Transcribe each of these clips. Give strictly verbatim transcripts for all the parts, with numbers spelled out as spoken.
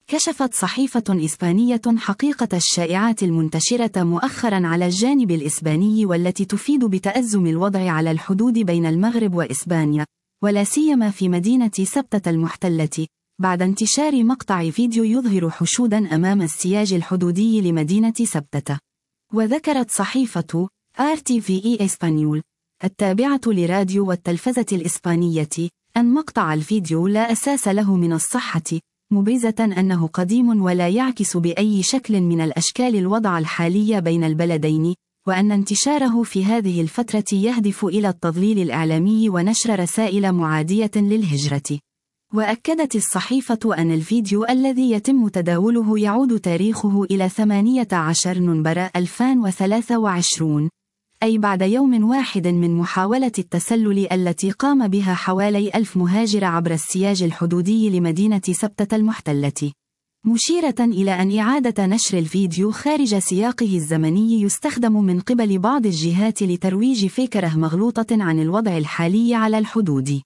كشفت صحيفة إسبانية حقيقة الشائعات المنتشرة مؤخرا على الجانب الإسباني والتي تفيد بتأزم الوضع على الحدود بين المغرب وإسبانيا، ولا سيما في مدينة سبتة المحتلة، بعد انتشار مقطع فيديو يظهر حشودا أمام السياج الحدودي لمدينة سبتة. وذكرت صحيفة آر تي في إي إسبانيول التابعة لراديو والتلفزة الإسبانية أن مقطع الفيديو لا أساس له من الصحة، مبرزة أنه قديم ولا يعكس بأي شكل من الأشكال الوضع الحالي بين البلدين، وأن انتشاره في هذه الفترة يهدف إلى التضليل الإعلامي ونشر رسائل معادية للهجرة. وأكدت الصحيفة أن الفيديو الذي يتم تداوله يعود تاريخه إلى ثمانية عشر نوفمبر ألفين وثلاثة وعشرين، أي بعد يوم واحد من محاولة التسلل التي قام بها حوالي ألف مهاجر عبر السياج الحدودي لمدينة سبتة المحتلة، مشيرة إلى أن إعادة نشر الفيديو خارج سياقه الزمني يستخدم من قبل بعض الجهات لترويج فكرة مغلوطة عن الوضع الحالي على الحدود.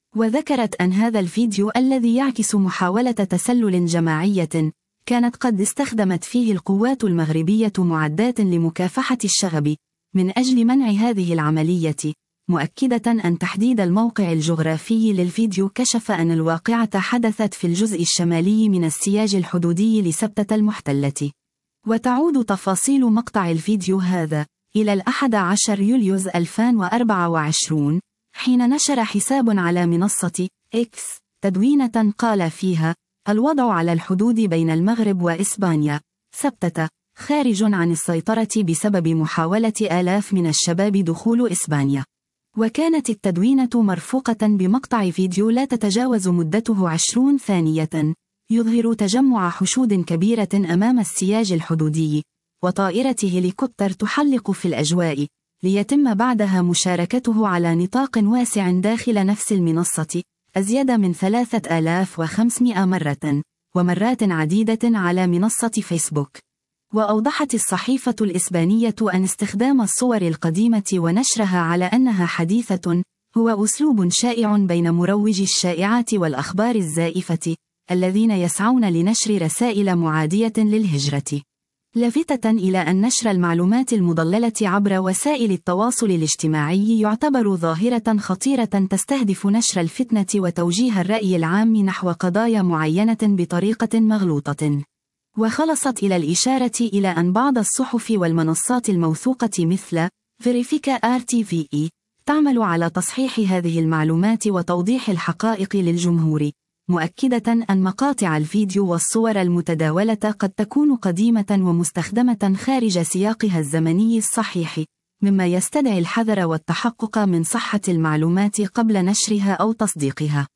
وذكرت أن هذا الفيديو الذي يعكس محاولة تسلل جماعية كانت قد استخدمت فيه القوات المغربية معدات لمكافحة الشغب من أجل منع هذه العملية، مؤكدة أن تحديد الموقع الجغرافي للفيديو كشف أن الواقعة حدثت في الجزء الشمالي من السياج الحدودي لسبتة المحتلة. وتعود تفاصيل مقطع الفيديو هذا إلى الأحد عشر يوليو ألفين وأربعة وعشرين، حين نشر حساب على منصة إكس تدوينة قال فيها: الوضع على الحدود بين المغرب وإسبانيا سبتة خارج عن السيطرة بسبب محاولة آلاف من الشباب دخول إسبانيا. وكانت التدوينة مرفوقة بمقطع فيديو لا تتجاوز مدته عشرين ثانية يظهر تجمع حشود كبيرة أمام السياج الحدودي، وطائرة هليكوبتر تحلق في الأجواء، ليتم بعدها مشاركته على نطاق واسع داخل نفس المنصة أزيد من ثلاثة آلاف وخمسمائة مرة، ومرات عديدة على منصة فيسبوك. وأوضحت الصحيفة الإسبانية أن استخدام الصور القديمة ونشرها على أنها حديثة هو أسلوب شائع بين مروجي الشائعات والأخبار الزائفة الذين يسعون لنشر رسائل معادية للهجرة، لافتة إلى أن نشر المعلومات المضللة عبر وسائل التواصل الاجتماعي يعتبر ظاهرة خطيرة تستهدف نشر الفتنة وتوجيه الرأي العام نحو قضايا معينة بطريقة مغلوطة. وخلصت إلى الإشارة إلى أن بعض الصحف والمنصات الموثوقة مثل فيريفيكا آر تي في إي تعمل على تصحيح هذه المعلومات وتوضيح الحقائق للجمهور، مؤكدة أن مقاطع الفيديو والصور المتداولة قد تكون قديمة ومستخدمة خارج سياقها الزمني الصحيح، مما يستدعي الحذر والتحقق من صحة المعلومات قبل نشرها أو تصديقها.